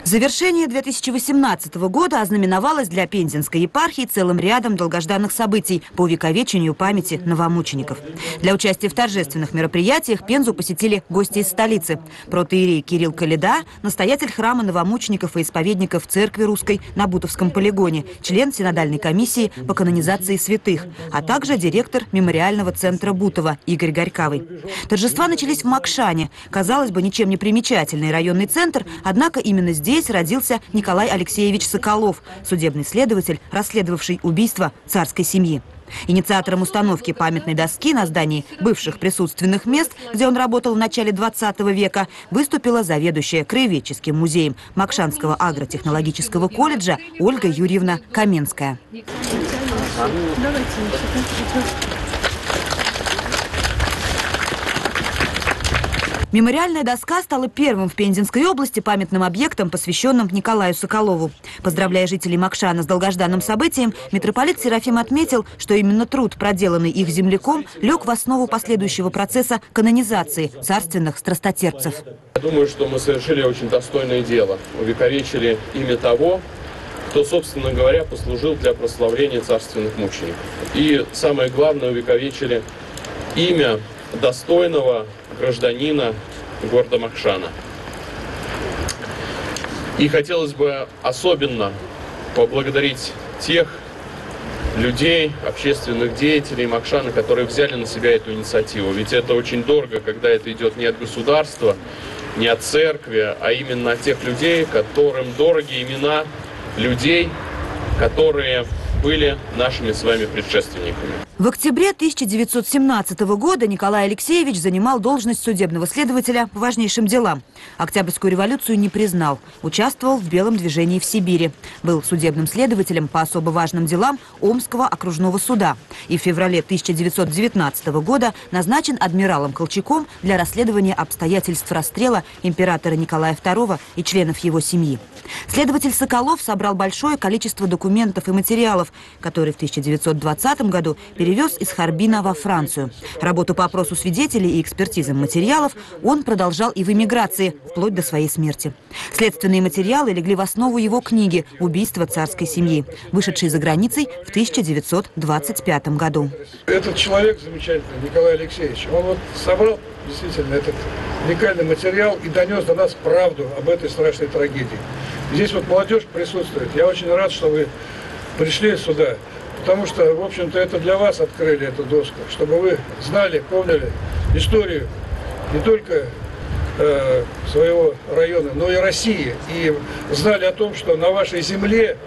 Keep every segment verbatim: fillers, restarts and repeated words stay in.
Завершение две тысячи восемнадцатого года ознаменовалось для Пензенской епархии целым рядом долгожданных событий по увековечению памяти новомучеников. Для участия в торжественных мероприятиях Пензу посетили гости из столицы. Протоиерей Кирилл Коляда, настоятель храма новомучеников и исповедников Церкви Русской на Бутовском полигоне, член синодальной комиссии по канонизации святых, а также директор мемориального центра Бутова Игорь Горькавый. Торжества начались в Макшане. Казалось бы, ничем не примечательный районный центр, однако именно здесь Здесь родился Николай Алексеевич Соколов, судебный следователь, расследовавший убийство царской семьи. Инициатором установки памятной доски на здании бывших присутственных мест, где он работал в начале двадцатого века, выступила заведующая краеведческим музеем Макшанского агротехнологического колледжа Ольга Юрьевна Каменская. Мемориальная доска стала первым в Пензенской области памятным объектом, посвященным Николаю Соколову. Поздравляя жителей Макшана с долгожданным событием, митрополит Серафим отметил, что именно труд, проделанный их земляком, лег в основу последующего процесса канонизации царственных страстотерпцев. Я думаю, что мы совершили очень достойное дело. Увековечили имя того, кто, собственно говоря, послужил для прославления царственных мучеников. И самое главное, увековечили имя достойного гражданина города Макшана. И хотелось бы особенно поблагодарить тех людей, общественных деятелей Макшана, которые взяли на себя эту инициативу. Ведь это очень дорого, когда это идет не от государства, не от церкви, а именно от тех людей, которым дороги имена людей, которые были нашими с вами предшественниками. В октябре тысяча девятьсот семнадцатого года Николай Алексеевич занимал должность судебного следователя по важнейшим делам. Октябрьскую революцию не признал, участвовал в белом движении в Сибири. Был судебным следователем по особо важным делам Омского окружного суда. И в феврале тысяча девятьсот девятнадцатого года назначен адмиралом Колчаком для расследования обстоятельств расстрела императора Николая второго и членов его семьи. Следователь Соколов собрал большое количество документов и материалов, которые в тысяча девятьсот двадцатом году перевез из Харбина во Францию. Работу по опросу свидетелей и экспертизам материалов он продолжал и в эмиграции, вплоть до своей смерти. Следственные материалы легли в основу его книги «Убийство царской семьи», вышедшей за границей в тысяча девятьсот двадцать пятом году. Этот человек замечательный, Николай Алексеевич, он вот собрал действительно этот уникальный материал и донес до нас правду об этой страшной трагедии. Здесь вот молодежь присутствует. Я очень рад, что вы пришли сюда, потому что, в общем-то, это для вас открыли эту доску, чтобы вы знали, помнили историю не только э, своего района, но и России. И знали о том, что на вашей земле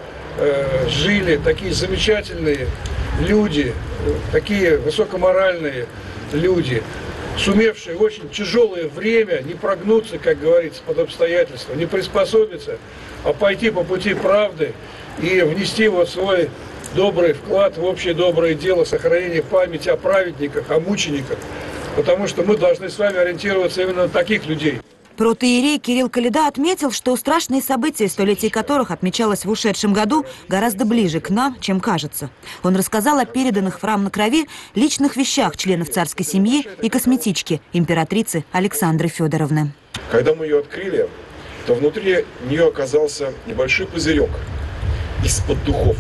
э, жили такие замечательные люди, такие высокоморальные люди, сумевшие в очень тяжелое время не прогнуться, как говорится, под обстоятельства, не приспособиться, а пойти по пути правды и внести вот свой добрый вклад в общее доброе дело сохранения памяти о праведниках, о мучениках, потому что мы должны с вами ориентироваться именно на таких людей. Протоиерей Кирилл Коляда отметил, что страшные события, столетие которых отмечалось в ушедшем году, гораздо ближе к нам, чем кажется. Он рассказал о переданных в храм на крови личных вещах членов царской семьи и косметички императрицы Александры Федоровны. Когда мы ее открыли, то внутри нее оказался небольшой пузырек из-под духов.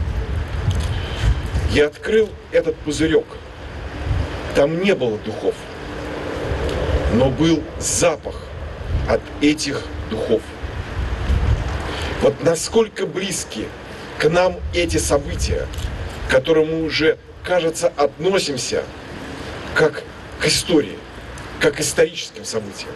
Я открыл этот пузырек. Там не было духов, но был запах от этих духов. Вот насколько близки к нам эти события, к которым мы уже, кажется, относимся как к истории, как к историческим событиям.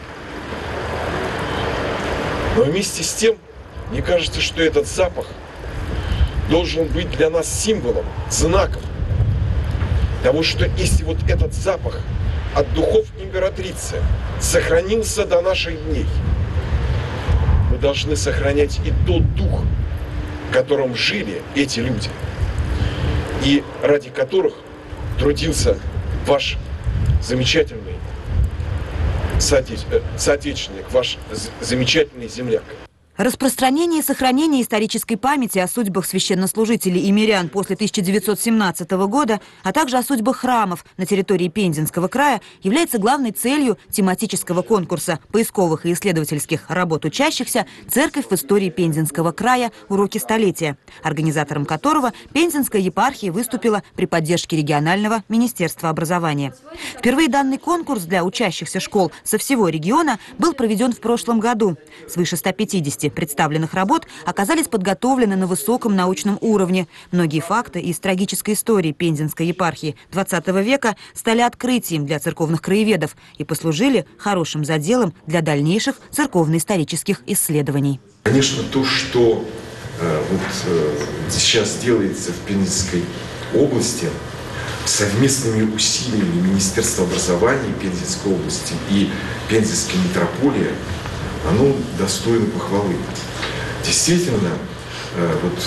Но вместе с тем, мне кажется, что этот запах должен быть для нас символом, знаком того, что если вот этот запах от духов императрицы сохранился до наших дней, мы должны сохранять и тот дух, в котором жили эти люди, и ради которых трудился ваш замечательный соотечественник, ваш замечательный земляк. Распространение и сохранение исторической памяти о судьбах священнослужителей и мирян после тысяча девятьсот семнадцатого года, а также о судьбах храмов на территории Пензенского края является главной целью тематического конкурса поисковых и исследовательских работ учащихся «Церковь в истории Пензенского края. Уроки столетия», организатором которого Пензенская епархия выступила при поддержке регионального министерства образования. Впервые данный конкурс для учащихся школ со всего региона был проведен в прошлом году. Свыше ста пятидесяти представленных работ оказались подготовлены на высоком научном уровне. Многие факты из трагической истории Пензенской епархии двадцатого века стали открытием для церковных краеведов и послужили хорошим заделом для дальнейших церковно-исторических исследований. Конечно, то, что э, вот, э, сейчас делается в Пензенской области совместными усилиями Министерства образования Пензенской области и Пензенской митрополии, оно достойно похвалы. Действительно, э, вот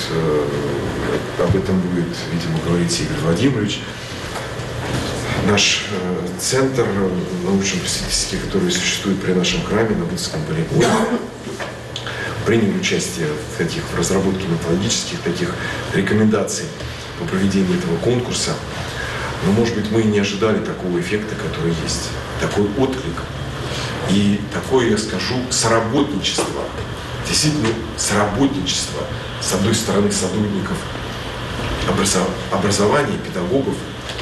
э, об этом будет, видимо, говорить Игорь Владимирович. Наш э, центр научно-просветительский, который существует при нашем храме на Бутском полигоне, принял участие в таких в разработке методических таких рекомендаций по проведению этого конкурса. Но, может быть, мы и не ожидали такого эффекта, который есть, такой отклик. И такое, я скажу, соработничество, действительно соработничество, с одной стороны, сотрудников образования, педагогов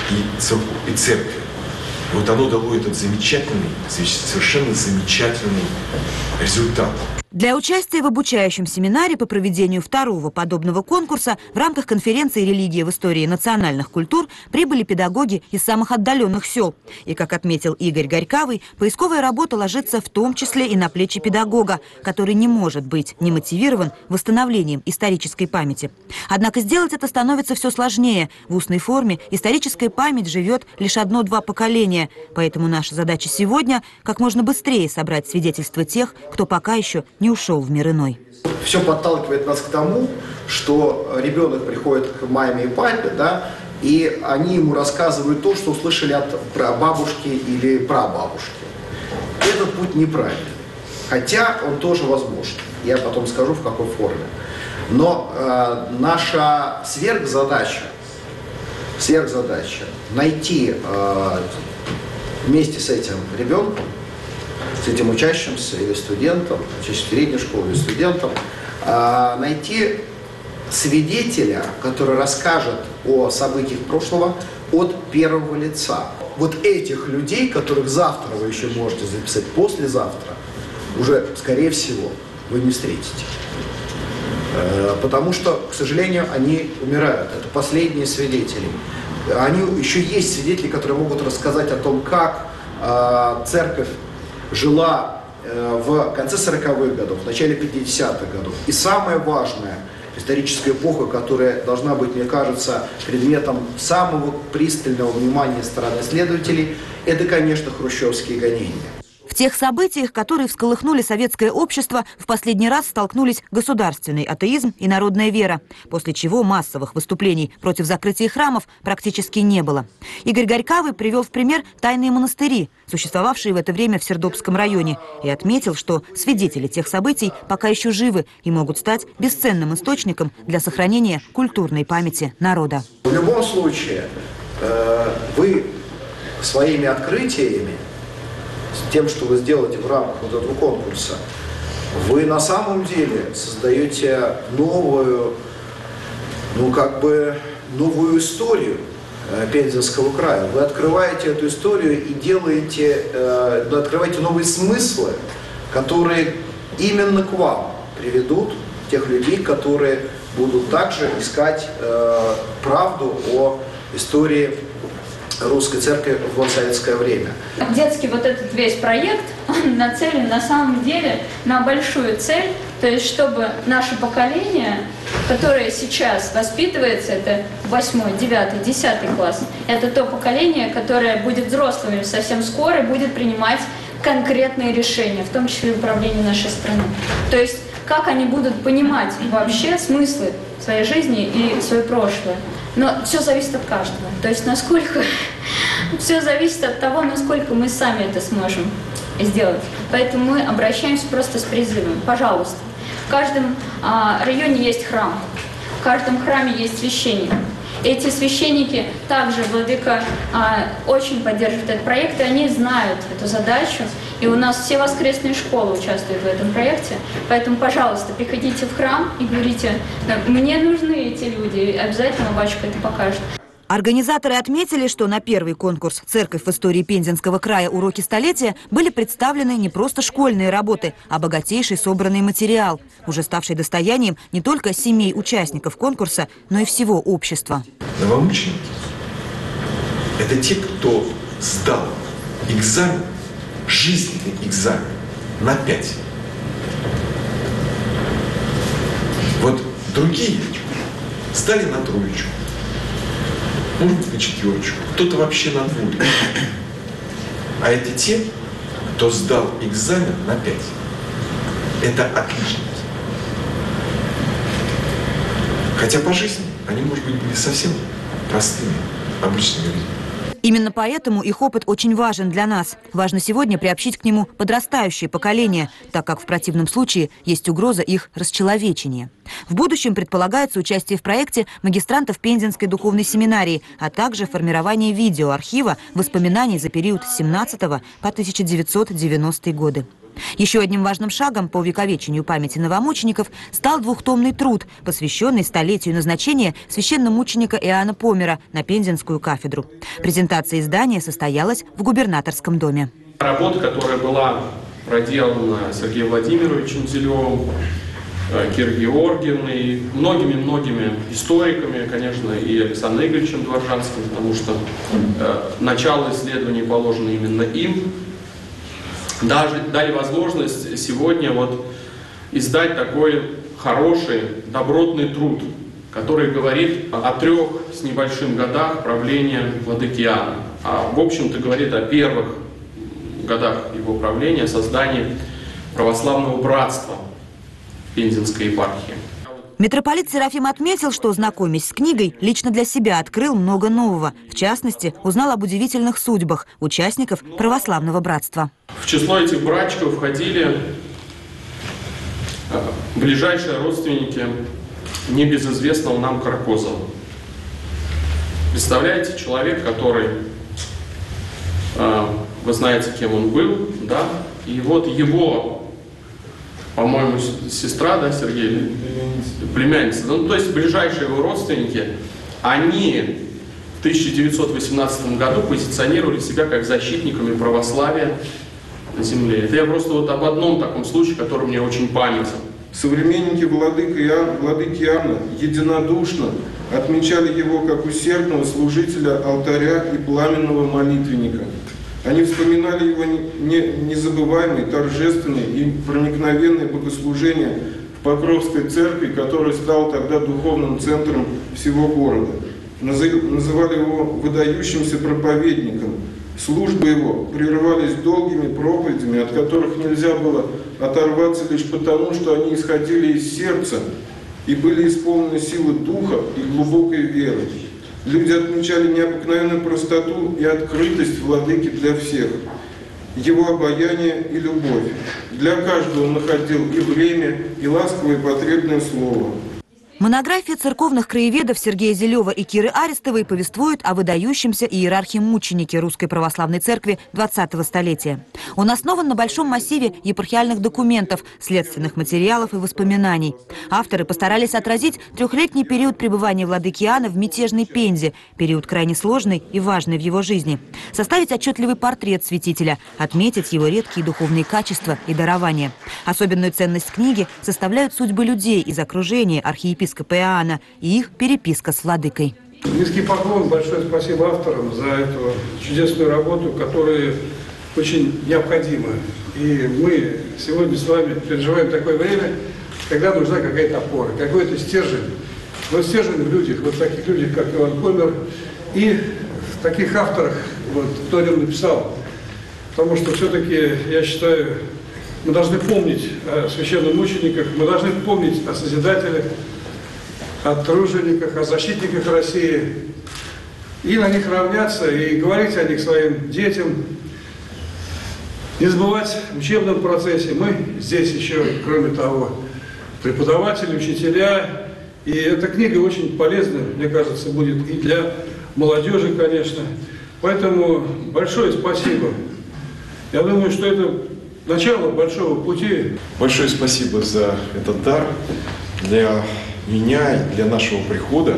и церкви. И вот оно дало этот замечательный, совершенно замечательный результат. Для участия в обучающем семинаре по проведению второго подобного конкурса в рамках конференции «Религия в истории национальных культур» прибыли педагоги из самых отдаленных сел. И, как отметил Игорь Горькавый, поисковая работа ложится в том числе и на плечи педагога, который не может быть не мотивирован восстановлением исторической памяти. Однако сделать это становится все сложнее. В устной форме историческая память живет лишь одно-два поколения. Поэтому наша задача сегодня – как можно быстрее собрать свидетельства тех, кто пока еще не ушел в мир иной. Все подталкивает нас к тому, что ребенок приходит к маме и папе, да, и они ему рассказывают то, что услышали от бабушки или прабабушки. Этот путь неправильный, хотя он тоже возможен. Я потом скажу, в какой форме. Но э, наша сверхзадача, сверхзадача найти э, вместе с этим ребенком, с этим учащимся или студентом, учащимся средней школы или студентом, найти свидетеля, который расскажет о событиях прошлого от первого лица. Вот этих людей, которых завтра вы еще можете записать, послезавтра, уже, скорее всего, вы не встретите. Потому что, к сожалению, они умирают. Это последние свидетели. Они, еще есть свидетели, которые могут рассказать о том, как церковь жила э, в конце сороковых годов, в начале пятидесятых годов. И самое важное, историческая эпоха, которая должна быть, мне кажется, предметом самого пристального внимания стороны исследователей, это, конечно, хрущевские гонения. В тех событиях, которые всколыхнули советское общество, в последний раз столкнулись государственный атеизм и народная вера, после чего массовых выступлений против закрытия храмов практически не было. Игорь Горькавый привел в пример тайные монастыри, существовавшие в это время в Сердобском районе, и отметил, что свидетели тех событий пока еще живы и могут стать бесценным источником для сохранения культурной памяти народа. В любом случае, э, вы своими открытиями, с тем, что вы сделаете в рамках вот этого конкурса, вы на самом деле создаете новую, ну как бы, новую историю э, Пензенского края. Вы открываете эту историю и делаете, э, открываете новые смыслы, которые именно к вам приведут тех людей, которые будут также искать э, правду о истории русской церкви в советское время. Детский вот этот весь проект, он нацелен на самом деле на большую цель, то есть чтобы наше поколение, которое сейчас воспитывается, это восьмой, девятый, десятый класс, это то поколение, которое будет взрослым совсем скоро и будет принимать конкретные решения, в том числе в управлении нашей страны. То есть как они будут понимать вообще смыслы своей жизни и свое прошлое. Но все зависит от каждого. То есть насколько... Все зависит от того, насколько мы сами это сможем сделать. Поэтому мы обращаемся просто с призывом. Пожалуйста, В каждом а, районе есть храм, в каждом храме есть священник. Эти священники также, владыка, а, очень поддерживают этот проект, и они знают эту задачу. И у нас все воскресные школы участвуют в этом проекте. Поэтому, пожалуйста, приходите в храм и говорите: мне нужны эти люди. И обязательно батюшка это покажет. Организаторы отметили, что на первый конкурс «Церковь в истории Пензенского края. Уроки столетия» были представлены не просто школьные работы, а богатейший собранный материал, уже ставший достоянием не только семей участников конкурса, но и всего общества. Новомученики – это те, кто сдал экзамен, жизненный экзамен на пять. Вот другие сдали на троечку, может быть, на четверочку, кто-то вообще на двойку. А это те, кто сдал экзамен на пять. Это отличники. Хотя по жизни они, может быть, были совсем простыми, обычными людьми. Именно поэтому их опыт очень важен для нас. Важно сегодня приобщить к нему подрастающее поколение, так как в противном случае есть угроза их расчеловечения. В будущем предполагается участие в проекте магистрантов Пензенской духовной семинарии, а также формирование видеоархива воспоминаний за период с семнадцатого по тысяча девятьсот девяностые годы. Еще одним важным шагом по увековечению памяти новомучеников стал двухтомный труд, посвященный столетию назначения священномученика Иоанна Помера на Пензенскую кафедру. Презентация издания состоялась в губернаторском доме. Работа, которая была проделана Сергеем Владимировичем Зелевым, Кирой Георгиевной и многими-многими историками, конечно, и Александром Игоревичем Дворжанским, потому что э, начало исследований положено именно им. Даже дали возможность сегодня вот издать такой хороший, добротный труд, который говорит о трех с небольшим годах правления владыки Иоанна. А в общем-то говорит о первых годах его правления, о создании православного братства в Пензенской епархии. Митрополит Серафим отметил, что, знакомясь с книгой, лично для себя открыл много нового. В частности, узнал об удивительных судьбах участников православного братства. В число этих братчиков входили ближайшие родственники небезызвестного нам Каркозова. Представляете, человек, который, вы знаете, кем он был, да, и вот его, по-моему, сестра, да, Сергей, племянница, ну, то есть ближайшие его родственники, они в тысяча девятьсот восемнадцатом году позиционировали себя как защитниками православия на земле. Это я просто вот об одном таком случае, который мне очень памятен. Современники владыки Иоанна, владыки Иоанна единодушно отмечали его как усердного служителя алтаря и пламенного молитвенника. Они вспоминали его незабываемые, торжественные и проникновенные богослужения в Покровской церкви, который стал тогда духовным центром всего города. Называли его выдающимся проповедником. Службы его прерывались долгими проповедями, от которых нельзя было оторваться лишь потому, что они исходили из сердца и были исполнены силы духа и глубокой веры. Люди отмечали необыкновенную простоту и открытость владыки для всех, его обаяние и любовь. Для каждого он находил и время, и ласковое и потребное слово. Монография церковных краеведов Сергея Зелева и Киры Арестовой повествует о выдающемся иерархе-мученике Русской Православной Церкви двадцатого столетия. Он основан на большом массиве епархиальных документов, следственных материалов и воспоминаний. Авторы постарались отразить трехлетний период пребывания владыки Иоанна в мятежной Пензе, период крайне сложный и важный в его жизни. Составить отчетливый портрет святителя, отметить его редкие духовные качества и дарования. Особенную ценность книги составляют судьбы людей из окружения архиепископа Иоанна и их переписка с владыкой. Низкий поклон, большое спасибо авторам за эту чудесную работу, которая очень необходима. И мы сегодня с вами переживаем такое время, когда нужна какая-то опора, какой-то стержень. Вот стержень в людях, вот таких людях, как Иоанн Помер, и в таких авторах, вот, кто о нем написал. Потому что все-таки, я считаю, мы должны помнить о священномучениках, мы должны помнить о Созидателях, о тружениках, о защитниках России, и на них равняться, и говорить о них своим детям, не забывать в учебном процессе. Мы здесь еще, кроме того, преподаватели, учителя. И эта книга очень полезна, мне кажется, будет и для молодежи, конечно. Поэтому большое спасибо. Я думаю, что это начало большого пути. Большое спасибо за этот дар для меня и для нашего прихода,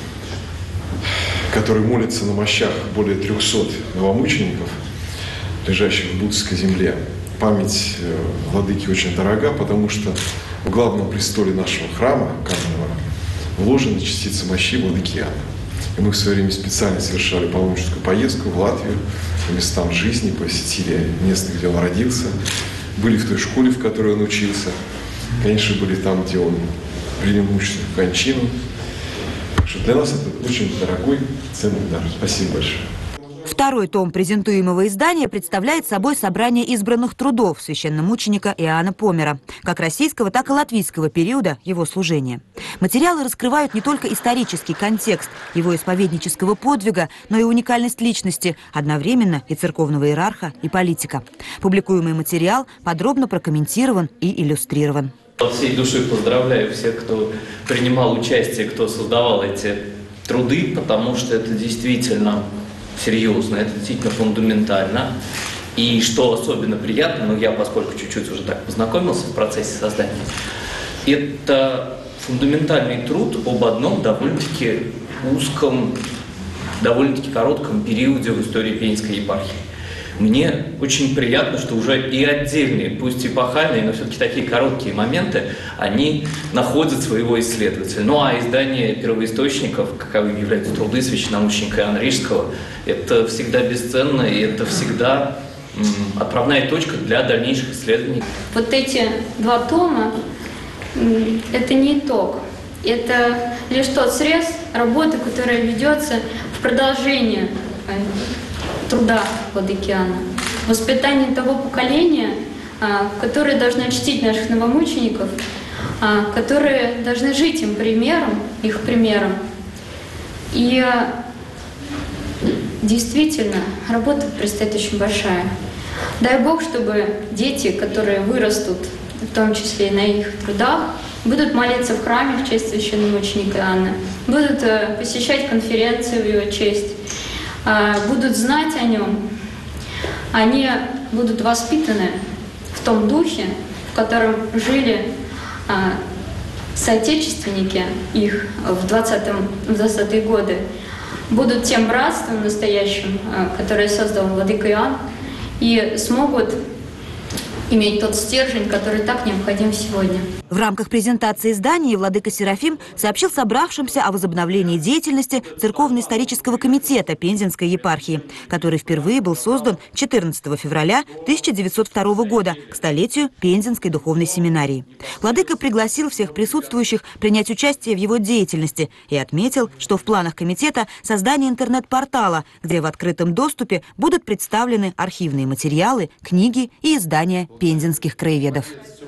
который молится на мощах более трехсот новомучеников, лежащих в Будской земле. Память владыки очень дорога, потому что в главном престоле нашего храма каменного вложена частица мощи владыки Иоанна. И мы в свое время специально совершали паломническую поездку в Латвию, по местам жизни, посетили место, где он родился, были в той школе, в которой он учился, конечно, были там, где он принял мучительную кончину. Так что для нас это очень дорогой, ценный дар. Спасибо большое. Второй том презентуемого издания представляет собой собрание избранных трудов священномученика Иоанна Помера, как российского, так и латвийского периода его служения. Материалы раскрывают не только исторический контекст его исповеднического подвига, но и уникальность личности, одновременно и церковного иерарха, и политика. Публикуемый материал подробно прокомментирован и иллюстрирован. От всей души поздравляю всех, кто принимал участие, кто создавал эти труды, потому что это действительно серьезно, это действительно фундаментально. И что особенно приятно, ну я, поскольку чуть-чуть уже так познакомился в процессе создания, это фундаментальный труд об одном довольно-таки узком, довольно-таки коротком периоде в истории Пензенской епархии. Мне очень приятно, что уже и отдельные, пусть эпохальные, но все-таки такие короткие моменты, они находят своего исследователя. Ну а издание первоисточников, каковыми являются труды священномученика Иоанна Рижского, это всегда бесценно, и это всегда м, отправная точка для дальнейших исследований. Вот эти два тома м, – это не итог. Это лишь тот срез работы, которая ведется в продолжение труда владыки Иоанна. Воспитание того поколения, которое должно чтить наших новомучеников, которые должны жить им примером, их примером. И действительно, работа предстоит очень большая. Дай Бог, чтобы дети, которые вырастут, в том числе и на их трудах, будут молиться в храме в честь священномученика Иоанна, будут посещать конференции в его честь, будут знать о нем, они будут воспитаны в том духе, в котором жили а, соотечественники их в двадцатые годы, будут тем братством настоящим, а, которое создал владыка Иоанн, и смогут иметь тот стержень, который так необходим сегодня. В рамках презентации издания владыка Серафим сообщил собравшимся о возобновлении деятельности Церковно-исторического комитета Пензенской епархии, который впервые был создан четырнадцатого февраля тысяча девятьсот второго года к столетию Пензенской духовной семинарии. Владыка пригласил всех присутствующих принять участие в его деятельности и отметил, что в планах комитета создание интернет-портала, где в открытом доступе будут представлены архивные материалы, книги и издания пензенских краеведов.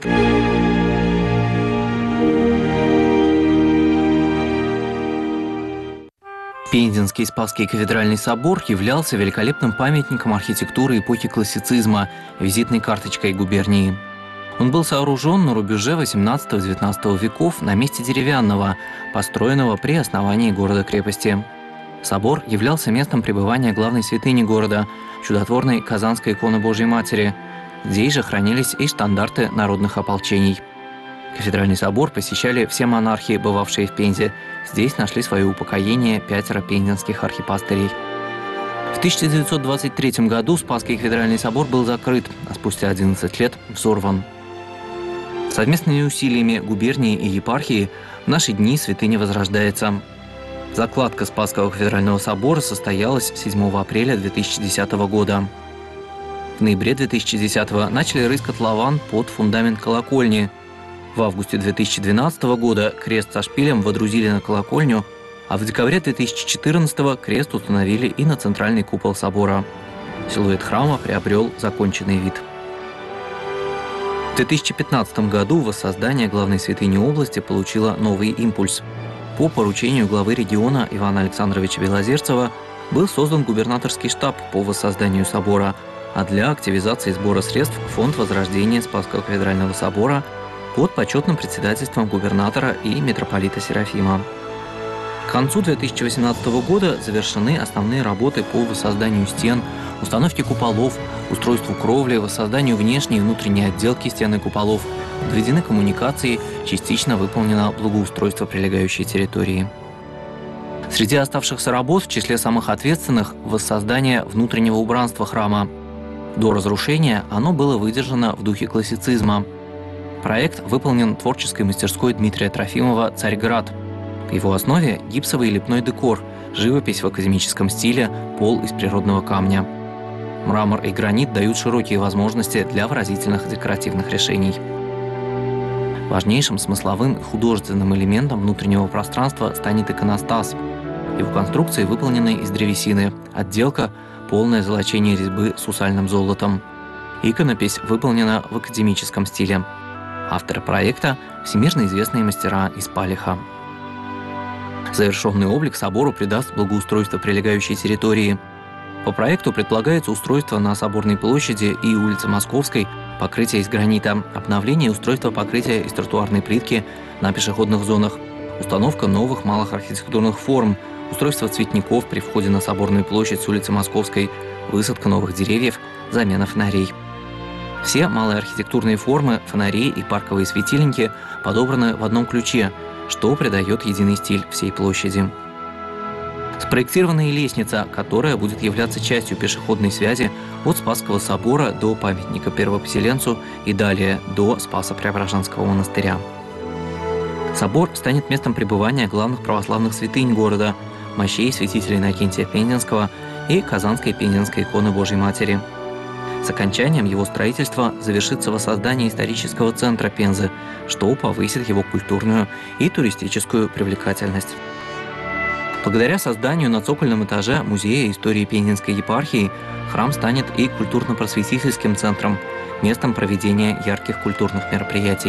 Пензенский Спасский кафедральный собор являлся великолепным памятником архитектуры эпохи классицизма, визитной карточкой губернии. Он был сооружен на рубеже восемнадцатого-девятнадцатого веков на месте деревянного, построенного при основании города-крепости. Собор являлся местом пребывания главной святыни города, чудотворной Казанской иконы Божьей Матери. Здесь же хранились и штандарты народных ополчений. Кафедральный собор посещали все монархи, бывавшие в Пензе. Здесь нашли свое упокоение пятеро пензенских архипастырей. В тысяча девятьсот двадцать третьем году Спасский кафедральный собор был закрыт, а спустя одиннадцать лет взорван. Совместными усилиями губернии и епархии в наши дни святыня возрождается. Закладка Спасского кафедрального собора состоялась седьмого апреля две тысячи десятого года. В ноябре две тысячи десятого начали рыть котлован под фундамент колокольни. В августе две тысячи двенадцатого года крест со шпилем водрузили на колокольню, а в декабре две тысячи четырнадцатого крест установили и на центральный купол собора. Силуэт храма приобрел законченный вид. В две тысячи пятнадцатом году воссоздание главной святыни области получило новый импульс. По поручению главы региона Ивана Александровича Белозерцева был создан губернаторский штаб по воссозданию собора, а для активизации сбора средств Фонд возрождения Спасского кафедрального собора под почетным председательством губернатора и митрополита Серафима. К концу две тысячи восемнадцатого года завершены основные работы по воссозданию стен, установке куполов, устройству кровли, воссозданию внешней и внутренней отделки стен и куполов, подведены коммуникации, частично выполнено благоустройство прилегающей территории. Среди оставшихся работ в числе самых ответственных – воссоздание внутреннего убранства храма. До разрушения оно было выдержано в духе классицизма. Проект выполнен творческой мастерской Дмитрия Трофимова «Царьград». В его основе гипсовый и лепной декор, живопись в академическом стиле, пол из природного камня. Мрамор и гранит дают широкие возможности для выразительных декоративных решений. Важнейшим смысловым и художественным элементом внутреннего пространства станет иконостас. Его конструкции выполнены из древесины, отделка – полное золочение резьбы с усальным золотом. Иконопись выполнена в академическом стиле. Авторы проекта – всемирно известные мастера из Палиха. Завершенный облик собору придаст благоустройство прилегающей территории. По проекту предполагается устройство на Соборной площади и улице Московской, покрытие из гранита, обновление устройства покрытия из тротуарной плитки на пешеходных зонах, установка новых малых архитектурных форм, устройство цветников при входе на Соборную площадь с улицы Московской, высадка новых деревьев, замена фонарей. Все малые архитектурные формы, фонари и парковые светильники подобраны в одном ключе, что придает единый стиль всей площади. Спроектирована и лестница, которая будет являться частью пешеходной связи от Спасского собора до памятника первопоселенцу и далее до Спасо-Преображенского монастыря. Собор станет местом пребывания главных православных святынь города – мощей святителя Иннокентия Пензенского и Казанской Пензенской иконы Божьей Матери. С окончанием его строительства завершится воссоздание исторического центра Пензы, что повысит его культурную и туристическую привлекательность. Благодаря созданию на цокольном этаже Музея истории Пензенской епархии храм станет и культурно-просветительским центром, местом проведения ярких культурных мероприятий.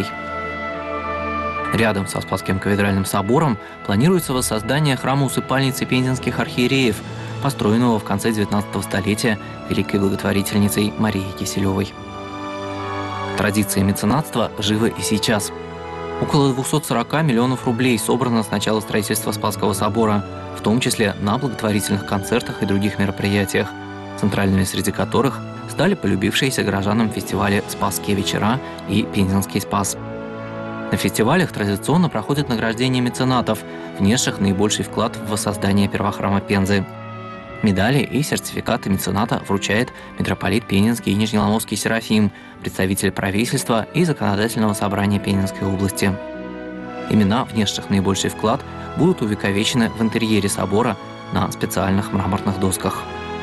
Рядом со Спасским кафедральным собором планируется воссоздание храма-усыпальницы пензенских архиереев, построенного в конце девятнадцатого столетия великой благотворительницей Марией Киселевой. Традиции меценатства живы и сейчас. Около двухсот сорока миллионов рублей собрано с начала строительства Спасского собора, в том числе на благотворительных концертах и других мероприятиях, центральными среди которых стали полюбившиеся горожанам фестивали «Спасские вечера» и «Пензенский спас». На фестивалях традиционно проходят награждения меценатов, внесших наибольший вклад в воссоздание первохрама Пензы. Медали и сертификаты мецената вручает митрополит Пензенский и Нижнеломовский Серафим, представитель правительства и законодательного собрания Пензенской области. Имена, внесших наибольший вклад, будут увековечены в интерьере собора на специальных мраморных досках.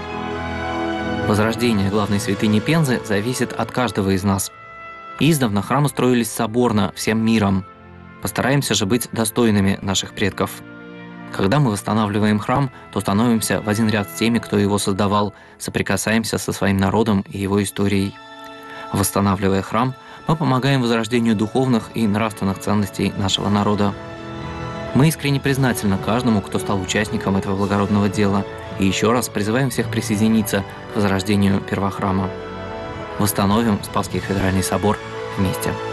Возрождение главной святыни Пензы зависит от каждого из нас. Издавна храмы строились соборно, всем миром. Постараемся же быть достойными наших предков. Когда мы восстанавливаем храм, то становимся в один ряд с теми, кто его создавал, соприкасаемся со своим народом и его историей. Восстанавливая храм, мы помогаем возрождению духовных и нравственных ценностей нашего народа. Мы искренне признательны каждому, кто стал участником этого благородного дела, и еще раз призываем всех присоединиться к возрождению первохрама. Восстановим Спасский кафедральный собор вместе.